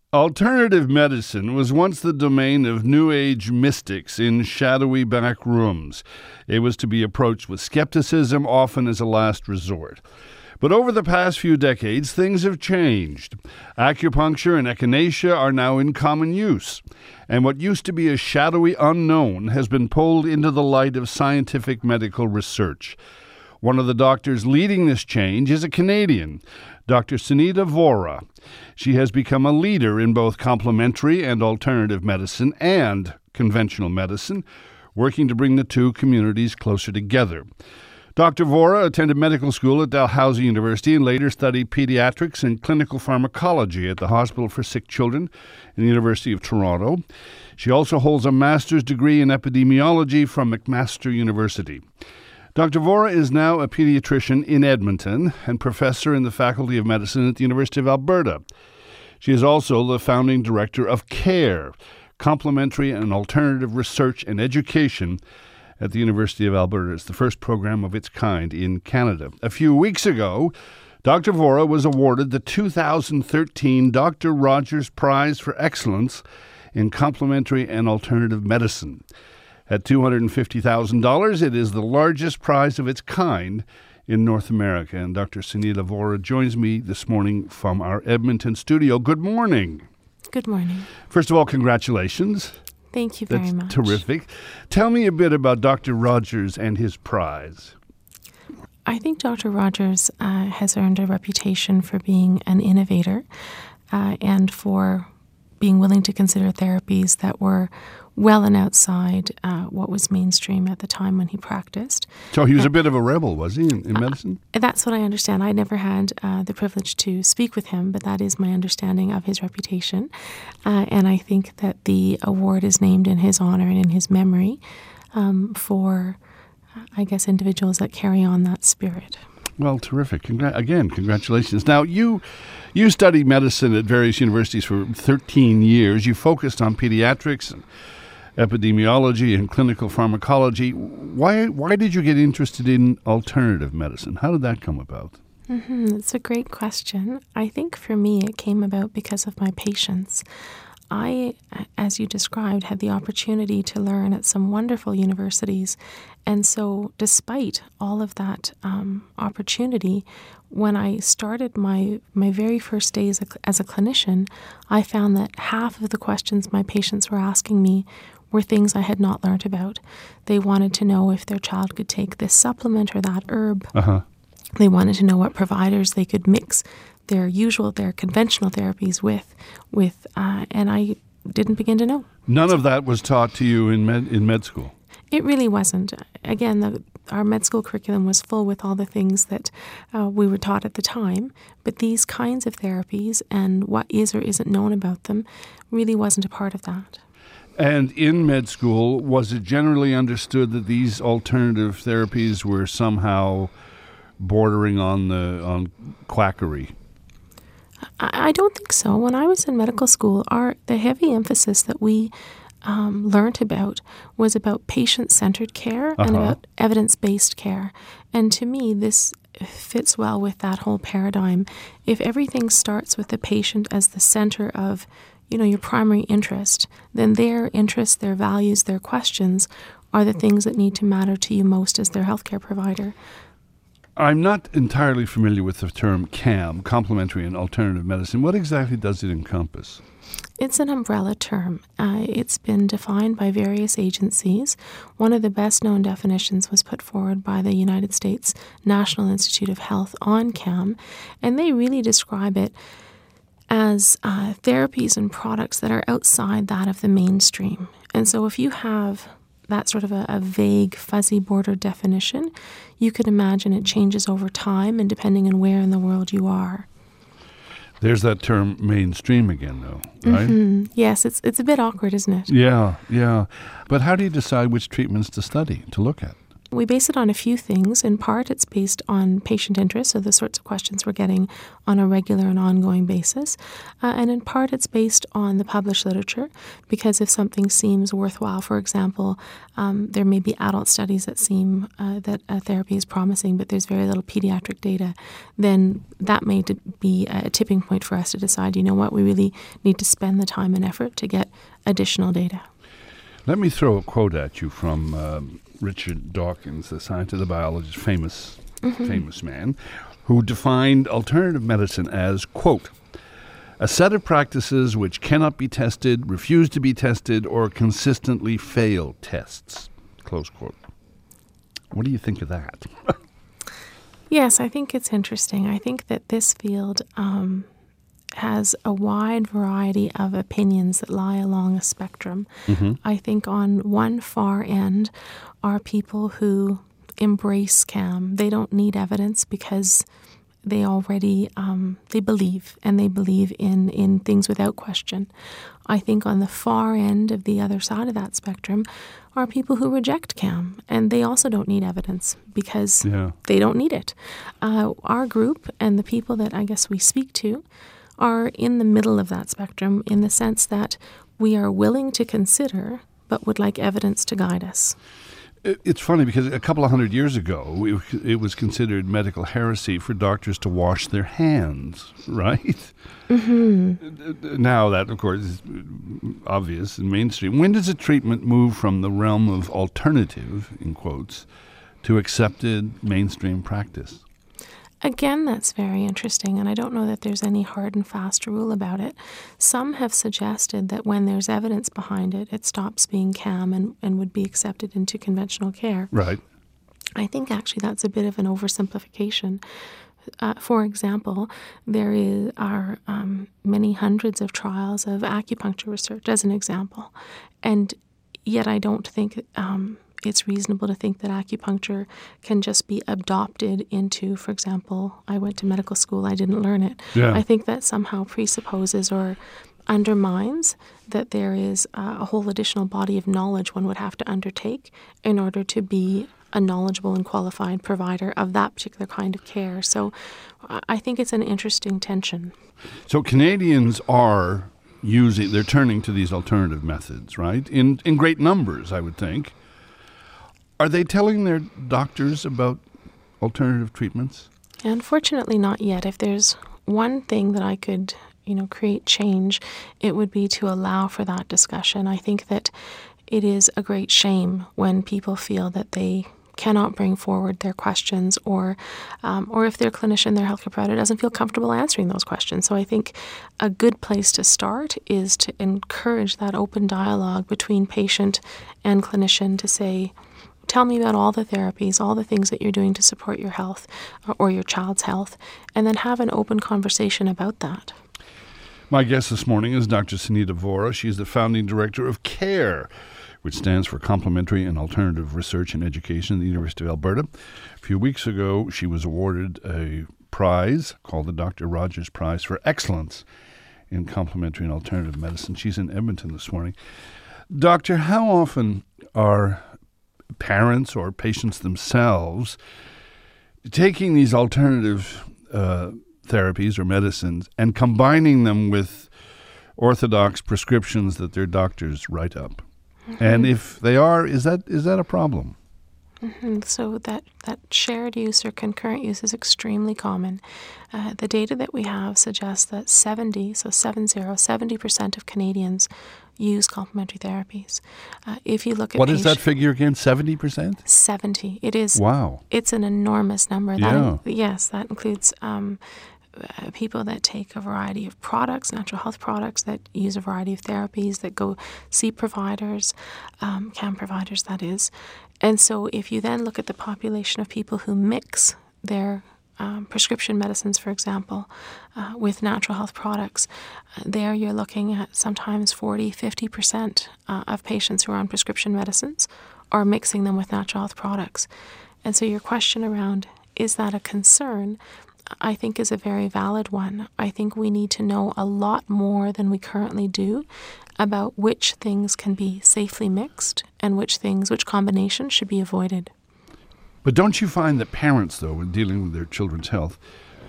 Alternative medicine was once the domain of New Age mystics in shadowy back rooms. It was to be approached with skepticism, often as a last resort. But over the past few decades, things have changed. Acupuncture and echinacea are now in common use, and what used to be a shadowy unknown has been pulled into the light of scientific medical research. One of the doctors leading this change is a Canadian, Dr. Sunita Vohra. She has become a leader in both complementary and alternative medicine and conventional medicine, working to bring the two communities closer together. Dr. Vohra attended medical school at Dalhousie University and later studied pediatrics and clinical pharmacology at the Hospital for Sick Children in the University of Toronto. She also holds a master's degree in epidemiology from McMaster University. Dr. Vohra is now a pediatrician in Edmonton and professor in the Faculty of Medicine at the University of Alberta. She is also the founding director of CARE, Complementary and Alternative Research and Education at the University of Alberta. It's the first program of its kind in Canada. A few weeks ago, Dr. Vohra was awarded the 2013 Dr. Rogers Prize for Excellence in Complementary and Alternative Medicine. At $250,000, it is the largest prize of its kind in North America. And Dr. Sunita Vohra joins me this morning from our Edmonton studio. Good morning. Good morning. First of all, congratulations. Thank you very much. Terrific. Tell me a bit about Dr. Rogers and his prize. I think Dr. Rogers has earned a reputation for being an innovator and for being willing to consider therapies that were well and outside what was mainstream at the time when he practiced. So he was a bit of a rebel, was he, in medicine? That's what I understand. I never had the privilege to speak with him, but that is my understanding of his reputation. And I think that the award is named in his honor and in his memory for, I guess, individuals that carry on that spirit. Well, terrific. Congratulations. Now, you studied medicine at various universities for 13 years. You focused on pediatrics and epidemiology and clinical pharmacology. Why did you get interested in alternative medicine? How did that come about? It's a great question. I think for me it came about because of my patients. I, as you described, had the opportunity to learn at some wonderful universities. And so despite all of that opportunity, when I started my very first day as a clinician, I found that half of the questions my patients were asking me were things I had not learned about. They wanted to know if their child could take this supplement or that herb. They wanted to know what providers they could mix their conventional therapies with, and I didn't begin to know. None of that was taught to you in med school? It really wasn't. Again, our med school curriculum was full with all the things that we were taught at the time, but these kinds of therapies and what is or isn't known about them really wasn't a part of that. And in med school, was it generally understood that these alternative therapies were somehow bordering on quackery? I don't think so. When I was in medical school, the heavy emphasis that we learned about was about patient-centered care and about evidence-based care. And to me, this fits well with that whole paradigm. If everything starts with the patient as the center of your primary interest, then their interests, their values, their questions are the things that need to matter to you most as their healthcare provider. I'm not entirely familiar with the term CAM, complementary and alternative medicine. What exactly does it encompass? It's an umbrella term. It's been defined by various agencies. One of the best-known definitions was put forward by the United States National Institute of Health on CAM, and they really describe it as therapies and products that are outside that of the mainstream. And so if you have that sort of a vague, fuzzy border definition, you could imagine it changes over time and depending on where in the world you are. There's that term mainstream again, though, right? Mm-hmm. Yes, it's a bit awkward, isn't it? Yeah. But how do you decide which treatments to study, to look at? We base it on a few things. In part, it's based on patient interest, so the sorts of questions we're getting on a regular and ongoing basis. And in part, it's based on the published literature, because if something seems worthwhile, for example, there may be adult studies that seem that a therapy is promising, but there's very little pediatric data, then that may be a tipping point for us to decide, you know what, we really need to spend the time and effort to get additional data. Let me throw a quote at you from Richard Dawkins, the scientist, the biologist, famous man, who defined alternative medicine as, quote, a set of practices which cannot be tested, refuse to be tested, or consistently fail tests, close quote. What do you think of that? Yes, I think it's interesting. I think that this field has a wide variety of opinions that lie along a spectrum. I think on one far end are people who embrace CAM. They don't need evidence because they already they believe, and they believe in things without question. I think on the far end of the other side of that spectrum are people who reject CAM, and they also don't need evidence because they don't need it. Our group and the people that I guess we speak to are in the middle of that spectrum, in the sense that we are willing to consider but would like evidence to guide us. It's funny because a couple of 100 years ago, it was considered medical heresy for doctors to wash their hands, right? Now that, of course, is obvious and mainstream. When does a treatment move from the realm of alternative, in quotes, to accepted mainstream practice? Again, that's very interesting, and I don't know that there's any hard and fast rule about it. Some have suggested that when there's evidence behind it, it stops being CAM and would be accepted into conventional care. Right. I think actually that's a bit of an oversimplification. For example, there are many hundreds of trials of acupuncture research, as an example, and yet I don't think it's reasonable to think that acupuncture can just be adopted into, for example, I went to medical school, I didn't learn it. I think that somehow presupposes or undermines that there is a whole additional body of knowledge one would have to undertake in order to be a knowledgeable and qualified provider of that particular kind of care. So I think it's an interesting tension. So Canadians are they're turning to these alternative methods, right? In great numbers, I would think. Are they telling their doctors about alternative treatments? Unfortunately, not yet. If there's one thing that I could, create change, it would be to allow for that discussion. I think that it is a great shame when people feel that they cannot bring forward their questions, or if their clinician, their healthcare provider, doesn't feel comfortable answering those questions. So I think a good place to start is to encourage that open dialogue between patient and clinician to say, tell me about all the therapies, all the things that you're doing to support your health or your child's health, and then have an open conversation about that. My guest this morning is Dr. Sunita Vohra. She's the founding director of CARE, which stands for Complementary and Alternative Research and Education at the University of Alberta. A few weeks ago, she was awarded a prize called the Dr. Rogers Prize for Excellence in Complementary and Alternative Medicine. She's in Edmonton this morning. Doctor, how often are parents or patients themselves taking these alternative therapies or medicines and combining them with orthodox prescriptions that their doctors write up? And if they are, is that a problem? So that shared use or concurrent use is extremely common. The data that we have suggests that 70% of Canadians use complementary therapies. If you look at what is that figure again? 70%? 70. It is. Wow. It's an enormous number. Yes, that includes people that take a variety of products, natural health products, that use a variety of therapies, that go see providers, CAM providers, that is. And so if you then look at the population of people who mix their prescription medicines, for example, with natural health products, there you're looking at sometimes 40-50% of patients who are on prescription medicines are mixing them with natural health products. And so your question around, is that a concern, I think is a very valid one. I think we need to know a lot more than we currently do about which things can be safely mixed and which combinations should be avoided. But don't you find that parents, though, in dealing with their children's health,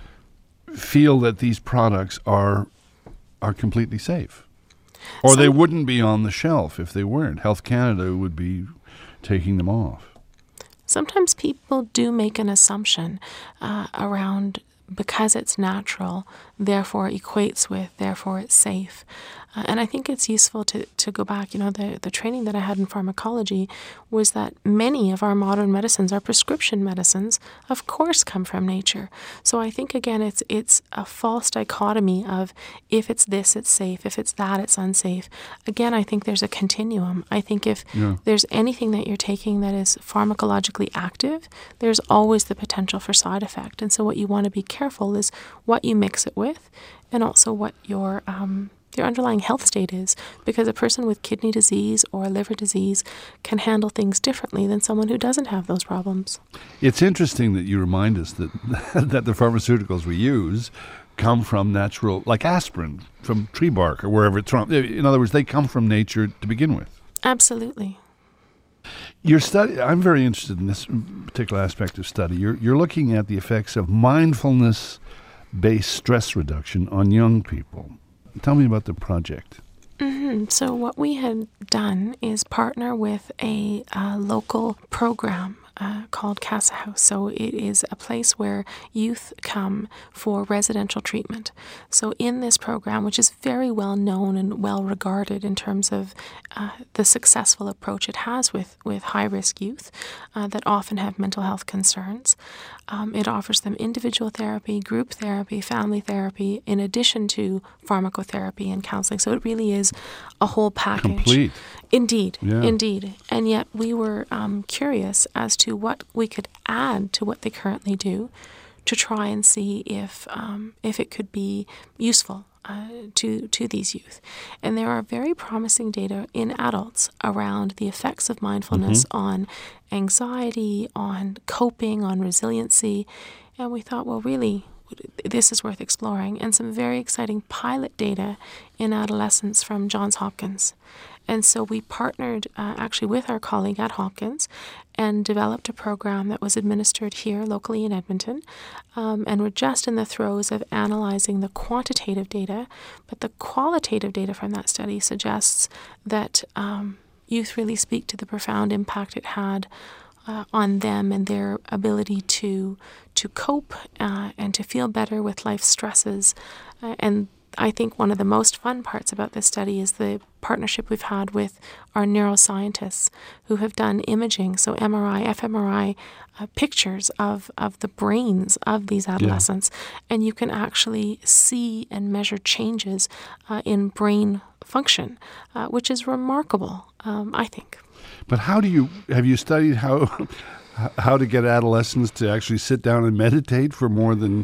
feel that these products are completely safe? Or they wouldn't be on the shelf if they weren't. Health Canada would be taking them off. Sometimes people do make an assumption around because it's natural, therefore equates with, therefore it's safe. And I think it's useful to go back. The training that I had in pharmacology was that many of our modern medicines, our prescription medicines, of course come from nature. So I think, again, it's a false dichotomy of if it's this, it's safe, if it's that, it's unsafe. Again, I think there's a continuum. I think if there's anything that you're taking that is pharmacologically active, there's always the potential for side effect. And so what you want to be careful is what you mix it with, and also what your underlying health state is, because a person with kidney disease or liver disease can handle things differently than someone who doesn't have those problems. It's interesting that you remind us that that the pharmaceuticals we use come from natural, like aspirin, from tree bark or wherever it's from. In other words, they come from nature to begin with. Absolutely. Your study, I'm very interested in this particular aspect of study. You're looking at the effects of mindfulness-based stress reduction on young people. Tell me about the project. So what we had done is partner with a local program called Casa House. So it is a place where youth come for residential treatment. So in this program, which is very well known and well regarded in terms of the successful approach it has with high-risk youth that often have mental health concerns, it offers them individual therapy, group therapy, family therapy, in addition to pharmacotherapy and counseling. So it really is a whole package. Complete. Indeed, Yeah. Indeed. And yet we were curious as to what we could add to what they currently do to try and see if it could be useful to these youth. And there are very promising data in adults around the effects of mindfulness on anxiety, on coping, on resiliency. And we thought, well, really, this is worth exploring. And some very exciting pilot data in adolescents from Johns Hopkins. And so we partnered actually with our colleague at Hopkins and developed a program that was administered here locally in Edmonton. And we're just in the throes of analyzing the quantitative data, but the qualitative data from that study suggests that youth really speak to the profound impact it had on them and their ability to cope and to feel better with life's stresses. And I think one of the most fun parts about this study is the partnership we've had with our neuroscientists who have done imaging, so MRI, fMRI pictures of the brains of these adolescents. And you can actually see and measure changes in brain function, which is remarkable, I think. But have you studied how to get adolescents to actually sit down and meditate for more than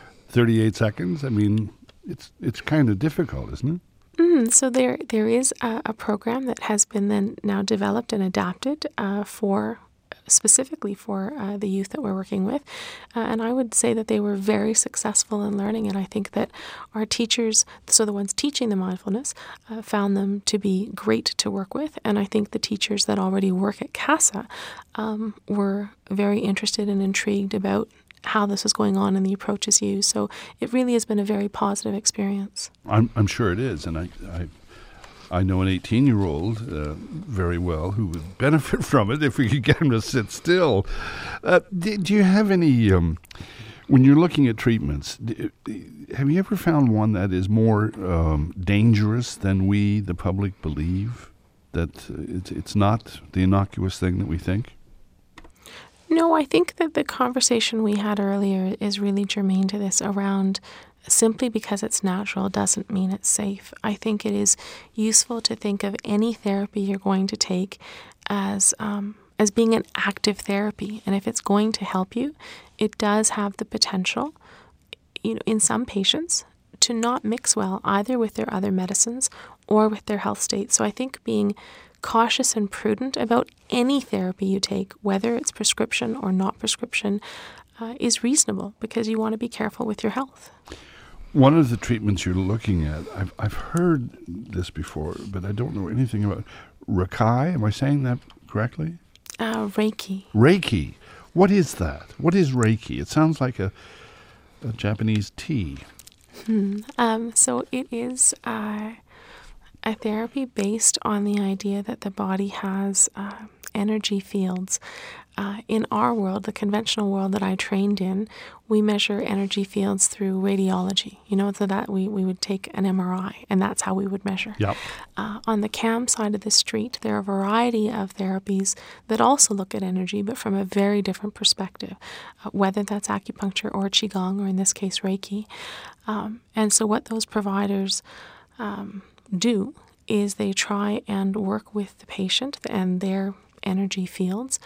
38 seconds? I mean, it's kind of difficult, isn't it? So there is a program that has been then now developed and adapted specifically for the youth that we're working with. And I would say that they were very successful in learning. And I think that our teachers, so the ones teaching the mindfulness, found them to be great to work with. And I think the teachers that already work at CASA were very interested and intrigued about how this was going on and the approaches used. So it really has been a very positive experience. I'm sure it is. And I know an 18-year-old very well who would benefit from it if we could get him to sit still. Do you have any, when you're looking at treatments, have you ever found one that is more dangerous than we, the public, believe? That it's not the innocuous thing that we think? No, I think that the conversation we had earlier is really germane to this around simply because it's natural doesn't mean it's safe. I think it is useful to think of any therapy you're going to take as being an active therapy. And if it's going to help you, it does have the potential, in some patients, to not mix well either with their other medicines or with their health state. So I think being cautious and prudent about any therapy you take, whether it's prescription or not prescription, is reasonable because you want to be careful with your health. One of the treatments you're looking at, I've heard this before, but I don't know anything about Reiki. Am I saying that correctly? Reiki. Reiki. What is that? What is Reiki? It sounds like a Japanese tea. So it is a therapy based on the idea that the body has energy fields. In our world, the conventional world that I trained in, we measure energy fields through radiology. So that we would take an MRI, and that's how we would measure. Yep. On the CAM side of the street, there are a variety of therapies that also look at energy, but from a very different perspective, whether that's acupuncture or Qigong, or in this case, Reiki. And so what those providers do is they try and work with the patient and their energy fields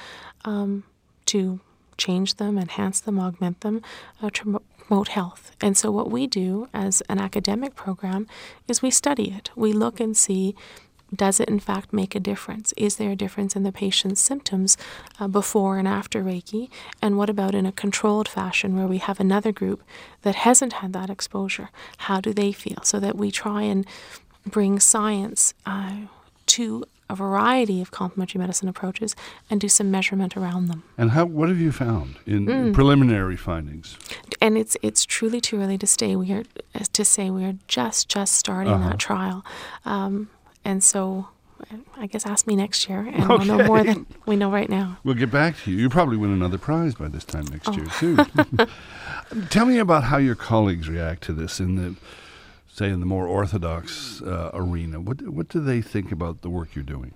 to change them, enhance them, augment them, to promote health. And so what we do as an academic program is we study it. We look and see, does it in fact make a difference? Is there a difference in the patient's symptoms before and after Reiki? And what about in a controlled fashion where we have another group that hasn't had that exposure? How do they feel? So that we try and bring science to a variety of complementary medicine approaches and do some measurement around them. And what have you found in preliminary findings? And it's truly too early to say. We are just starting that trial, and so I guess ask me next year, and we'll know more than we know right now. We'll get back to you. You probably win another prize by this time next year too. Tell me about how your colleagues react to this in the more orthodox arena. What do they think about the work you're doing?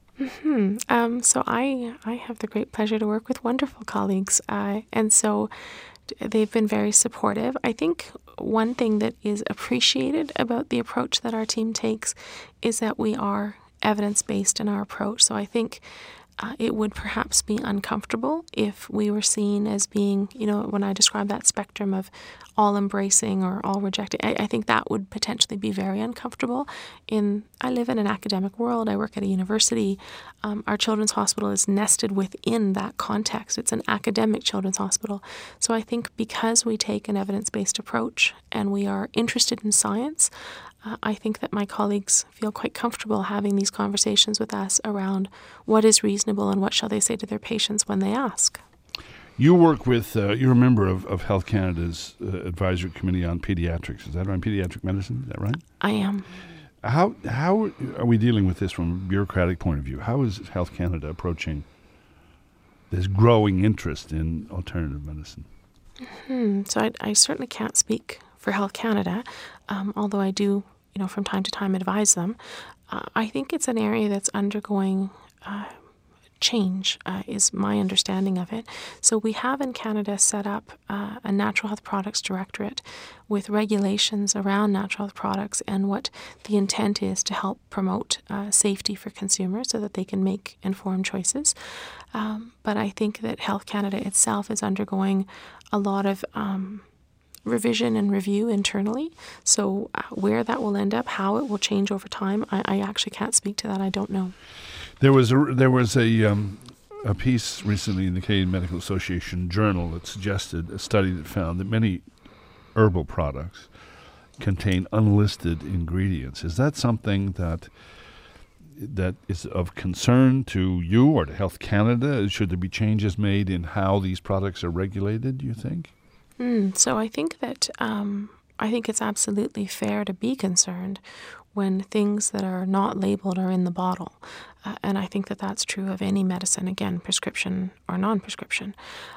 So I have the great pleasure to work with wonderful colleagues, and so they've been very supportive. I think one thing that is appreciated about the approach that our team takes is that we are evidence-based in our approach. So I think it would perhaps be uncomfortable if we were seen as being, when I describe that spectrum of all embracing or all rejecting, I think that would potentially be very uncomfortable. I live in an academic world. I work at a university. Our children's hospital is nested within that context. It's an academic children's hospital. So I think because we take an evidence-based approach and we are interested in science, I think that my colleagues feel quite comfortable having these conversations with us around what is reasonable and what shall they say to their patients when they ask. You work with, you're a member of Health Canada's Advisory Committee on Pediatrics. Is that right? Pediatric medicine, is that right? I am. How are we dealing with this from a bureaucratic point of view? How is Health Canada approaching this growing interest in alternative medicine? So I certainly can't speak for Health Canada, although I do, from time to time advise them. I think it's an area that's undergoing change, is my understanding of it. So we have in Canada set up a Natural Health Products Directorate with regulations around natural health products, and what the intent is to help promote safety for consumers so that they can make informed choices. But I think that Health Canada itself is undergoing a lot of revision and review internally. So where that will end up, how it will change over time, I actually can't speak to that. I don't know. There was a piece recently in the Canadian Medical Association Journal that suggested a study that found that many herbal products contain unlisted ingredients. Is that something that is of concern to you or to Health Canada? Should there be changes made in how these products are regulated, do you think? So I think that I think it's absolutely fair to be concerned when things that are not labeled are in the bottle. And I think that that's true of any medicine, again, prescription or non-prescription.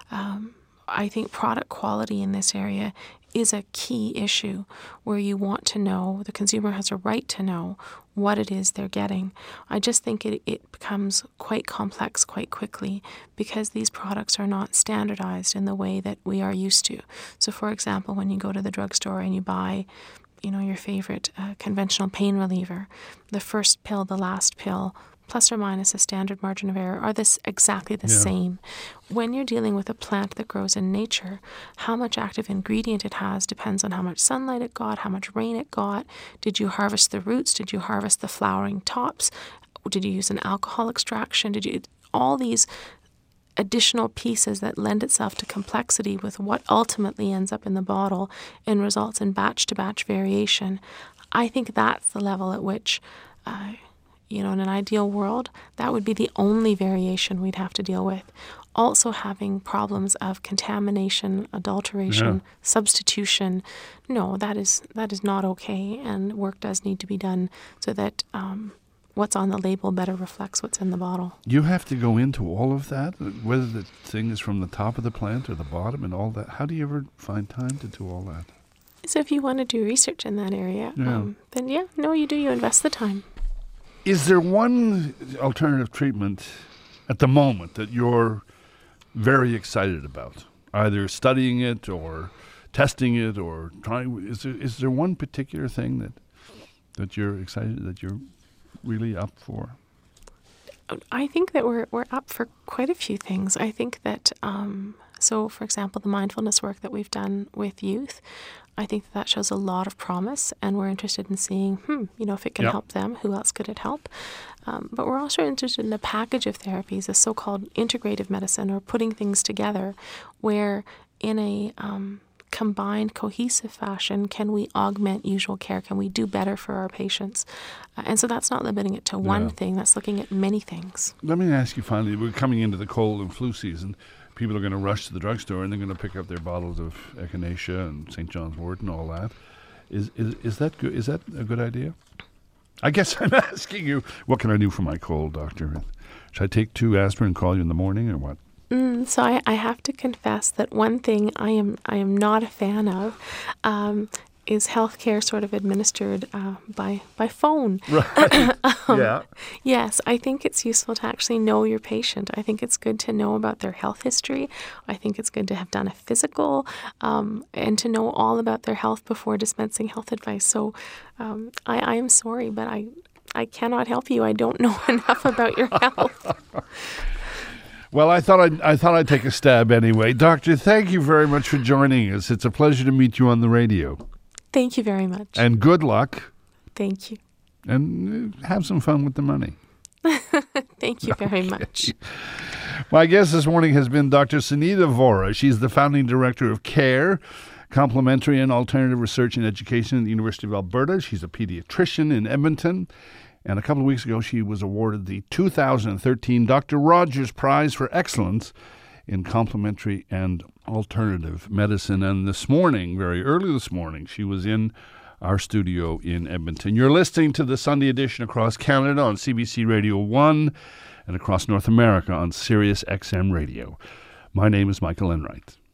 I think product quality in this area is a key issue where you want to know, the consumer has a right to know what it is they're getting. I just think it becomes quite complex quite quickly because these products are not standardized in the way that we are used to. So for example, when you go to the drugstore and you buy your favorite conventional pain reliever, the first pill, the last pill, plus or minus a standard margin of error, are exactly the same. When you're dealing with a plant that grows in nature, how much active ingredient it has depends on how much sunlight it got, how much rain it got. Did you harvest the roots? Did you harvest the flowering tops? Did you use an alcohol extraction? All these additional pieces that lend itself to complexity with what ultimately ends up in the bottle and results in batch-to-batch variation. I think that's the level at which in an ideal world, that would be the only variation we'd have to deal with. Also having problems of contamination, adulteration, substitution, no, that is not okay, and work does need to be done so that what's on the label better reflects what's in the bottle. You have to go into all of that, whether the thing is from the top of the plant or the bottom and all that. How do you ever find time to do all that? So if you want to do research in that area, then you do. You invest the time. Is there one alternative treatment at the moment that you're very excited about, either studying it or testing it or trying? Is there one particular thing that you're excited, that you're really up for? I think that we're up for quite a few things. I think that so, for example, the mindfulness work that we've done with youth, I think that shows a lot of promise, and we're interested in seeing, if it can help them, who else could it help? But we're also interested in a package of therapies, a so-called integrative medicine, or putting things together, where in a combined, cohesive fashion, can we augment usual care? Can we do better for our patients? And so that's not limiting it to one thing. That's looking at many things. Let me ask you finally, we're coming into the cold and flu season. People are going to rush to the drugstore and they're going to pick up their bottles of Echinacea and St. John's wort and all that. Is that good? Is that a good idea? I guess I'm asking you, what can I do for my cold, doctor? Should I take 2 aspirin and call you in the morning, or what? So I have to confess that one thing I am not a fan of is healthcare sort of administered by phone. Right. Yes, I think it's useful to actually know your patient. I think it's good to know about their health history. I think it's good to have done a physical and to know all about their health before dispensing health advice. So I am sorry, but I cannot help you. I don't know enough about your health. Well, I thought I'd take a stab anyway. Doctor, thank you very much for joining us. It's a pleasure to meet you on the radio. Thank you very much. And good luck. Thank you. And have some fun with the money. Thank you very much. My guest this morning has been Dr. Sunita Vora. She's the founding director of CARE, Complementary and Alternative Research and Education at the University of Alberta. She's a pediatrician in Edmonton. And a couple of weeks ago, she was awarded the 2013 Dr. Rogers Prize for Excellence in Complementary and Alternative Medicine. And this morning, very early this morning, she was in our studio in Edmonton. You're listening to the Sunday edition across Canada on CBC Radio 1 and across North America on Sirius XM Radio. My name is Michael Enright.